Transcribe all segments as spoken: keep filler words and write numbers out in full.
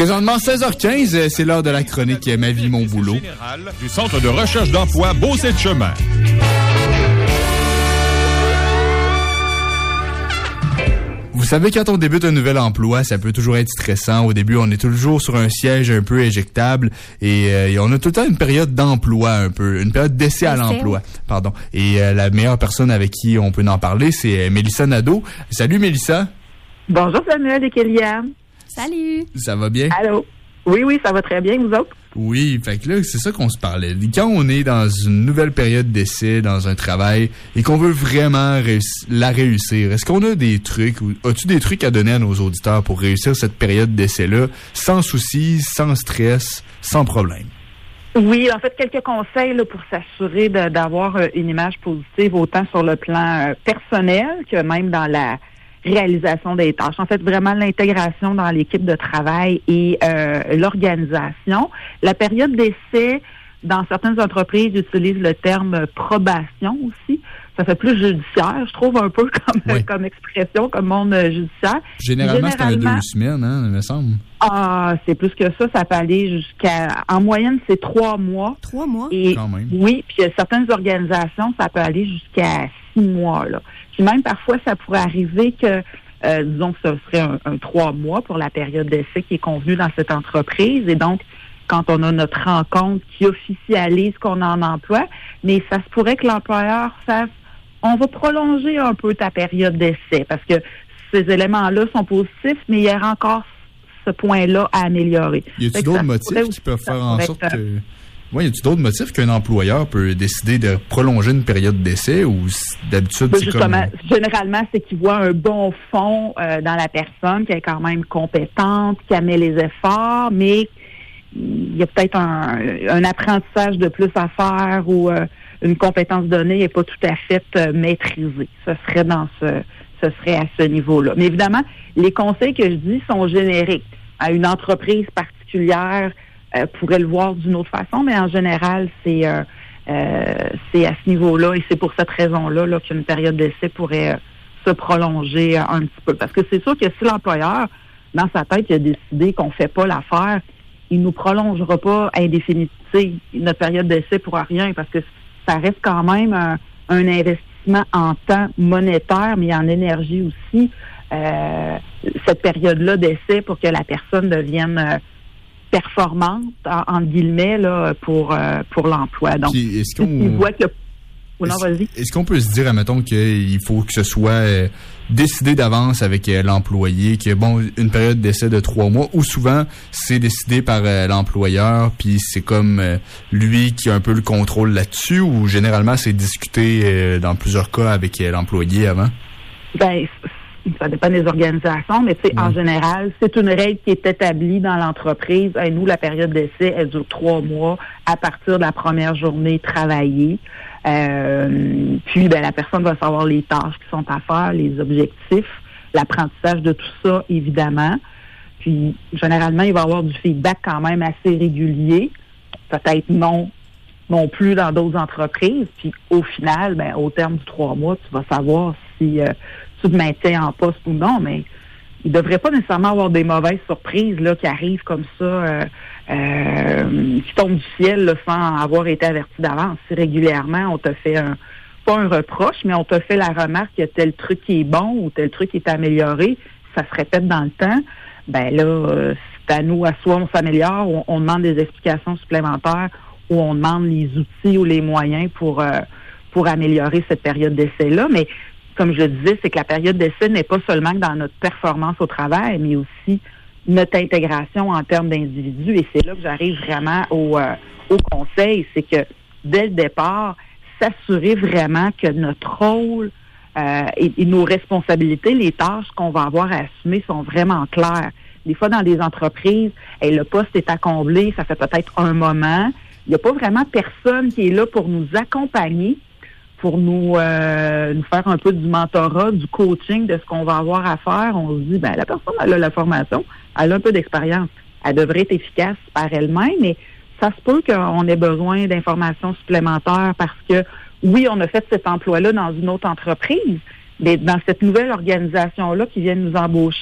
Présentement, seize heures quinze, c'est l'heure de la chronique « Ma vie, mon boulot ». Du Centre de recherche d'emploi Beauce-et-Chemin. Vous savez, quand on débute un nouvel emploi, ça peut toujours être stressant. Au début, on est toujours sur un siège un peu éjectable et, euh, et on a tout le temps une période d'emploi un peu, une période d'essai à l'emploi. Pardon. Et euh, la meilleure personne avec qui on peut en parler, c'est Mélissa Nadeau. Salut Mélissa. Bonjour Samuel et Kéliane. Salut. Ça va bien? Allô. Oui, oui, ça va très bien, vous autres? Oui, fait que là, c'est ça qu'on se parlait. Quand on est dans une nouvelle période d'essai, dans un travail, et qu'on veut vraiment réussir, la réussir, est-ce qu'on a des trucs, ou as-tu des trucs à donner à nos auditeurs pour réussir cette période d'essai-là, sans soucis, sans stress, sans problème? Oui, en fait, quelques conseils là, pour s'assurer de, d'avoir une image positive, autant sur le plan euh, personnel que même dans la réalisation des tâches. En fait, vraiment l'intégration dans l'équipe de travail et euh, l'organisation. La période d'essai, dans certaines entreprises, utilisent le terme probation aussi. Ça fait plus judiciaire, je trouve, un peu comme, oui. comme expression, comme monde judiciaire. Généralement, c'est un deux semaines, hein, il me semble. Ah, c'est plus que ça. Ça peut aller jusqu'à... En moyenne, c'est trois mois. Trois mois? Et, quand même. Oui, puis certaines organisations, ça peut aller jusqu'à six mois, là. Puis même parfois, ça pourrait arriver que, euh, disons que ce serait un, un trois mois pour la période d'essai qui est convenue dans cette entreprise. Et donc, quand on a notre rencontre qui officialise qu'on est en emploi, mais ça se pourrait que l'employeur fasse, on va prolonger un peu ta période d'essai parce que ces éléments-là sont positifs, mais il y a encore ce point-là à améliorer. Y a-t-il d'autres motifs qui peuvent faire en sorte que... Oui, y a-t-il d'autres motifs qu'un employeur peut décider de prolonger une période d'essai ou d'habitude ben c'est justement, comme... Généralement, c'est qu'il voit un bon fond euh, dans la personne, qui est quand même compétente, qui met les efforts, mais il y a peut-être un, un apprentissage de plus à faire ou euh, une compétence donnée n'est pas tout à fait euh, maîtrisée. Ce serait dans ce, ce serait à ce niveau-là. Mais évidemment, les conseils que je dis sont génériques. À une entreprise particulière, Euh, pourrait le voir d'une autre façon, mais en général, c'est euh, euh, c'est à ce niveau-là et c'est pour cette raison-là là, qu'une période d'essai pourrait euh, se prolonger euh, un petit peu. Parce que c'est sûr que si l'employeur, dans sa tête, il a décidé qu'on ne fait pas l'affaire, il ne nous prolongera pas indéfiniment notre période d'essai pour rien parce que ça reste quand même un, un investissement en temps monétaire, mais en énergie aussi, euh, cette période-là d'essai pour que la personne devienne... Euh, performante, en, en guillemets, là, pour, euh, pour l'emploi. Donc, Puis, est-ce qu'on... il voit que... Oh non, est-ce, vas-y. Est-ce qu'on peut se dire, admettons, qu'il faut que ce soit euh, décidé d'avance avec euh, l'employé, que, bon, une période d'essai de trois mois, ou souvent, c'est décidé par euh, l'employeur, puis c'est comme euh, lui qui a un peu le contrôle là-dessus, ou généralement, c'est discuté euh, dans plusieurs cas avec euh, l'employé avant? Ben, ça dépend des organisations, mais tu sais, mmh. en général, c'est une règle qui est établie dans l'entreprise. Et nous, la période d'essai, elle dure trois mois à partir de la première journée travaillée. Euh, puis, ben, la personne va savoir les tâches qui sont à faire, les objectifs, l'apprentissage de tout ça, évidemment. Puis, généralement, il va y avoir du feedback quand même assez régulier. Peut-être non, non plus dans d'autres entreprises. Puis, au final, ben, au terme du trois mois, tu vas savoir si... Euh, tu te maintiens en poste ou non, mais il ne devrait pas nécessairement avoir des mauvaises surprises là, qui arrivent comme ça, euh, euh, qui tombent du ciel là, sans avoir été averti d'avance. Si régulièrement, on te fait un, pas un reproche, mais on te fait la remarque que tel truc qui est bon ou tel truc qui est amélioré, ça se répète dans le temps, ben là, euh, c'est à nous, à soi, on s'améliore, on, on demande des explications supplémentaires ou on demande les outils ou les moyens pour, euh, pour améliorer cette période d'essai-là, mais comme je le disais, c'est que la période d'essai n'est pas seulement dans notre performance au travail, mais aussi notre intégration en termes d'individus. Et c'est là que j'arrive vraiment au, euh, au conseil, c'est que dès le départ, s'assurer vraiment que notre rôle euh, et, et nos responsabilités, les tâches qu'on va avoir à assumer sont vraiment claires. Des fois, dans des entreprises, hey, le poste est à combler, ça fait peut-être un moment. Il n'y a pas vraiment personne qui est là pour nous accompagner, pour nous, euh, nous faire un peu du mentorat, du coaching de ce qu'on va avoir à faire. On se dit, ben la personne, elle a la formation, elle a un peu d'expérience. Elle devrait être efficace par elle-même, mais ça se peut qu'on ait besoin d'informations supplémentaires parce que, oui, on a fait cet emploi-là dans une autre entreprise, mais dans cette nouvelle organisation-là qui vient de nous embaucher,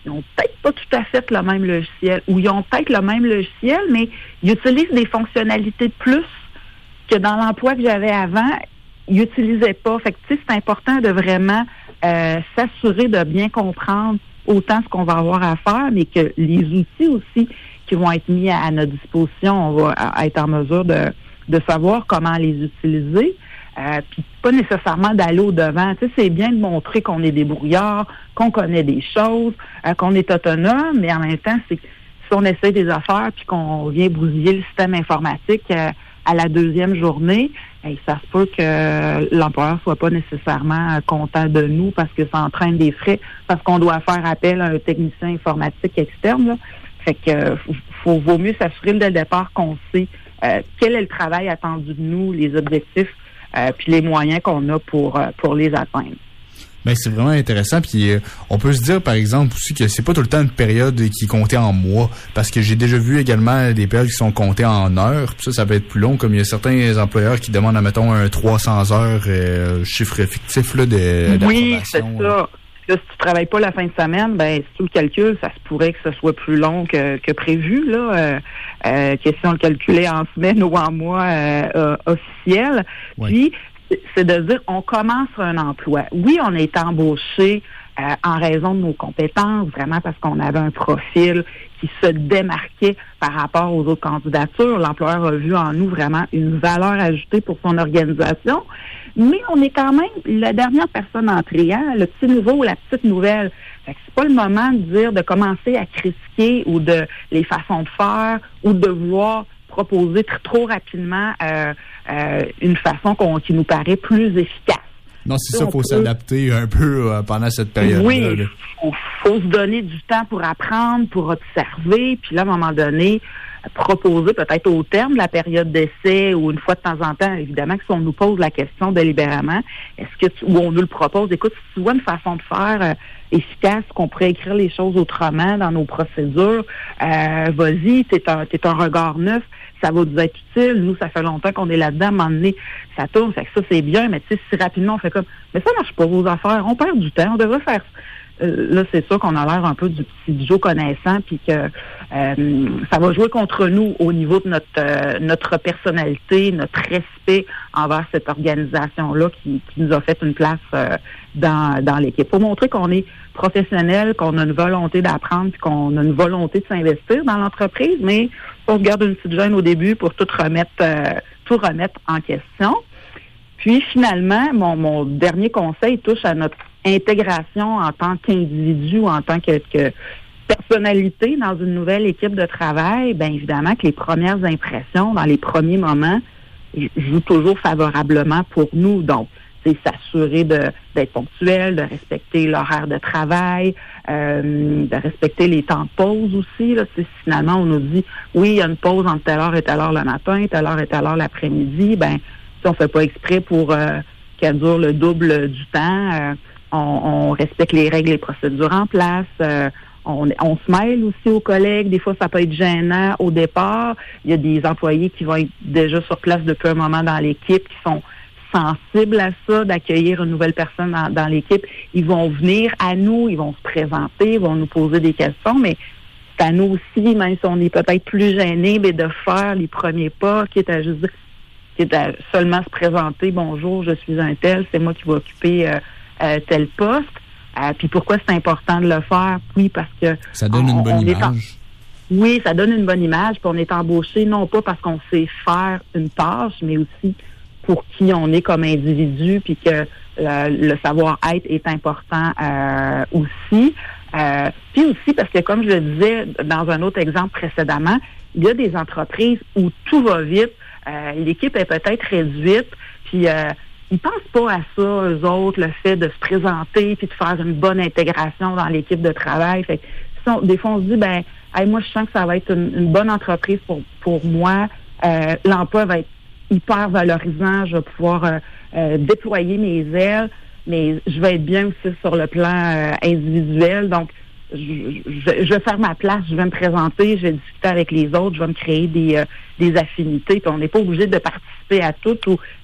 ils n'ont peut-être pas tout à fait le même logiciel, ou ils ont peut-être le même logiciel, mais ils utilisent des fonctionnalités de plus que dans l'emploi que j'avais avant, ils n'utilisaient pas. Fait que, tu sais, c'est important de vraiment euh, s'assurer de bien comprendre autant ce qu'on va avoir à faire, mais que les outils aussi qui vont être mis à, à notre disposition, on va à, à être en mesure de, de savoir comment les utiliser. Euh, puis pas nécessairement d'aller au-devant. Tu sais, c'est bien de montrer qu'on est débrouillard, qu'on connaît des choses, euh, qu'on est autonome, mais en même temps, c'est si on essaie des affaires puis qu'on vient bousiller le système informatique euh, à la deuxième journée, ben, ça se peut que l'employeur soit pas nécessairement content de nous parce que ça entraîne des frais, parce qu'on doit faire appel à un technicien informatique externe, là. Fait que euh, faut, vaut mieux s'assurer dès le départ qu'on sait euh, quel est le travail attendu de nous, les objectifs, Euh, puis les moyens qu'on a pour euh, pour les atteindre. Ben c'est vraiment intéressant. Puis euh, on peut se dire par exemple aussi que c'est pas tout le temps une période qui est comptée en mois, parce que j'ai déjà vu également des périodes qui sont comptées en heures. Puis ça, ça peut être plus long. Comme il y a certains employeurs qui demandent, admettons, un trois cents heures, euh, chiffre fictif là de d'approbation. Oui, c'est ça. Là, si tu travailles pas la fin de semaine, ben si tu le calcules, ça se pourrait que ce soit plus long que, que prévu, là. Euh, euh, question de le calculer en semaine ou en mois euh, euh, officiel. Ouais. Puis, c'est de dire, on commence un emploi. Oui, on est embauché euh, en raison de nos compétences, vraiment parce qu'on avait un profil qui se démarquait par rapport aux autres candidatures. L'employeur a vu en nous vraiment une valeur ajoutée pour son organisation. Mais on est quand même la dernière personne entrée, hein, le petit nouveau ou la petite nouvelle. Fait que c'est pas le moment de dire de commencer à critiquer ou de les façons de faire ou de vouloir proposer tr- trop rapidement euh, euh, une façon qu'on, qui nous paraît plus efficace. Non, c'est ça, il faut peut... s'adapter un peu euh, pendant cette période-là. Oui, il faut, faut se donner du temps pour apprendre, pour observer, puis là, à un moment donné, proposer peut-être au terme de la période d'essai ou une fois de temps en temps, évidemment, que si on nous pose la question délibérément, est-ce que tu, ou on nous le propose, écoute, si tu vois une façon de faire euh, efficace, qu'on pourrait écrire les choses autrement dans nos procédures, euh, vas-y, t'es un, t'es un regard neuf, ça va nous être utile. Nous, ça fait longtemps qu'on est là-dedans, à un moment donné, ça tourne, fait que ça, c'est bien, mais tu sais, si rapidement on fait comme, mais ça marche pas, vos affaires, on perd du temps, on devrait faire Euh, là, c'est sûr qu'on a l'air un peu du petit Joe connaissant, puis que euh, ça va jouer contre nous au niveau de notre euh, notre personnalité, notre respect envers cette organisation-là qui, qui nous a fait une place euh, dans dans l'équipe. Pour montrer qu'on est professionnel, qu'on a une volonté d'apprendre, puis qu'on a une volonté de s'investir dans l'entreprise, mais on se garde une petite gêne au début pour tout remettre euh, tout remettre en question. Puis finalement, mon, mon dernier conseil touche à notre intégration en tant qu'individu ou en tant que, que personnalité dans une nouvelle équipe de travail. Bien évidemment que les premières impressions, dans les premiers moments, jouent toujours favorablement pour nous. Donc, c'est s'assurer de, d'être ponctuel, de respecter l'horaire de travail, euh, de respecter les temps de pause aussi. Là. C'est, finalement, on nous dit, oui, il y a une pause entre telle heure et telle heure le matin, telle heure et telle heure l'après-midi. Ben, si on fait pas exprès pour euh, qu'elle dure le double du temps, euh, on, on respecte les règles et les procédures en place. Euh, on, on se mêle aussi aux collègues. Des fois, ça peut être gênant au départ. Il y a des employés qui vont être déjà sur place depuis un moment dans l'équipe, qui sont sensibles à ça, d'accueillir une nouvelle personne dans, dans l'équipe. Ils vont venir à nous, ils vont se présenter, ils vont nous poser des questions, mais c'est à nous aussi, même si on est peut-être plus gênés, mais de faire les premiers pas, qui est à juste dire, qui est à seulement se présenter, bonjour, je suis un tel, c'est moi qui vais occuper euh, euh, tel poste. Euh, puis pourquoi c'est important de le faire? Oui, parce que ça donne on, une bonne image. En... Oui, ça donne une bonne image. Puis on est embauché non pas parce qu'on sait faire une tâche, mais aussi pour qui on est comme individu, puis que euh, le savoir-être est important euh, aussi. Euh, puis aussi parce que, comme je le disais dans un autre exemple précédemment, il y a des entreprises où tout va vite, euh, l'équipe est peut-être réduite, puis euh, ils pensent pas à ça, eux autres, le fait de se présenter puis de faire une bonne intégration dans l'équipe de travail. Fait que, si on, des fois, on se dit, ben, hey, moi, je sens que ça va être une, une bonne entreprise pour pour moi. Euh, l'emploi va être hyper valorisant. Je vais pouvoir euh, euh, déployer mes ailes, mais je vais être bien aussi sur le plan euh, individuel. Donc, je, je, je vais faire ma place, je vais me présenter, je vais discuter avec les autres, je vais me créer des, euh, des affinités. Puis on n'est pas obligé de participer à tout ou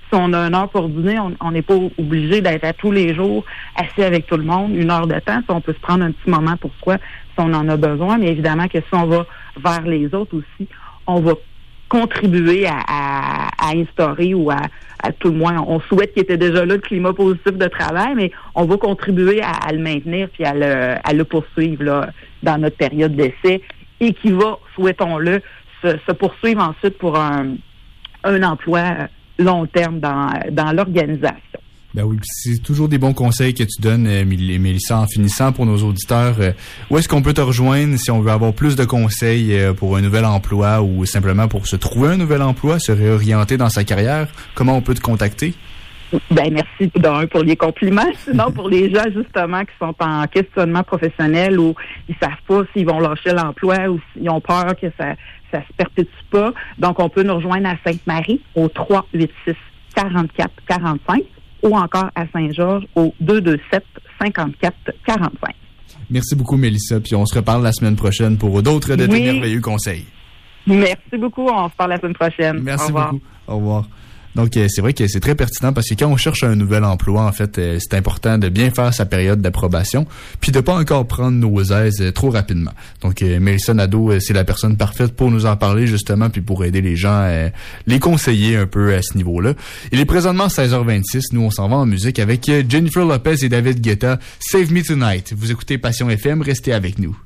on a une heure pour dîner, on n'est pas obligé d'être à tous les jours assis avec tout le monde, une heure de temps. On peut se prendre un petit moment pour soi si on en a besoin, mais évidemment que si on va vers les autres aussi, on va contribuer à, à, à instaurer ou à, à tout le moins, on souhaite qu'il était déjà là le climat positif de travail, mais on va contribuer à, à le maintenir puis à le, à le poursuivre là, dans notre période d'essai et qui va, souhaitons-le, se, se poursuivre ensuite pour un, un emploi long terme dans, dans l'organisation. Ben oui, c'est toujours des bons conseils que tu donnes, Mélissa, en finissant pour nos auditeurs. Où est-ce qu'on peut te rejoindre si on veut avoir plus de conseils pour un nouvel emploi ou simplement pour se trouver un nouvel emploi, se réorienter dans sa carrière? Comment on peut te contacter? Ben merci d'un pour les compliments. Sinon, pour les gens justement qui sont en questionnement professionnel ou ils savent pas s'ils vont lâcher l'emploi ou s'ils ont peur que ça ça se perpétue pas. Donc, on peut nous rejoindre à Sainte-Marie au trois huit six quarante-quatre quarante-cinq ou encore à Saint-Georges au deux deux sept cinquante-quatre quarante-cinq. Merci beaucoup, Mélissa. Puis on se reparle la semaine prochaine pour d'autres de tes oui. merveilleux conseils. Merci beaucoup. On se parle la semaine prochaine. Merci Au revoir. beaucoup. Au revoir. Donc, euh, c'est vrai que c'est très pertinent parce que quand on cherche un nouvel emploi, en fait, euh, c'est important de bien faire sa période d'approbation puis de pas encore prendre nos aises euh, trop rapidement. Donc, euh, Mélissa Nadeau, euh, c'est la personne parfaite pour nous en parler, justement, puis pour aider les gens, euh, les conseiller un peu à ce niveau-là. Il est présentement seize heures vingt-six. Nous, on s'en va en musique avec euh, Jennifer Lopez et David Guetta. Save Me Tonight. Vous écoutez Passion F M, restez avec nous.